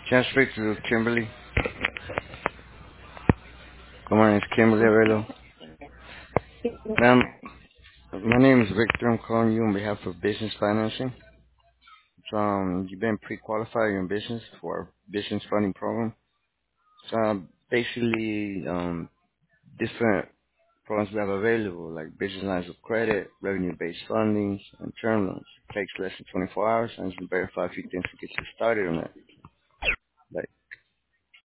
Can I speak to Kimberly? Good morning, it's Kimberly Avello. Ma'am, my name is Victor. I'm calling you on behalf of business financing. So, you've been pre-qualified in business for our business funding program. So, basically, different programs we have available, like business lines of credit, revenue-based funding, and term loans. It takes less than 24 hours, and it's been verified a few things to get you started on that.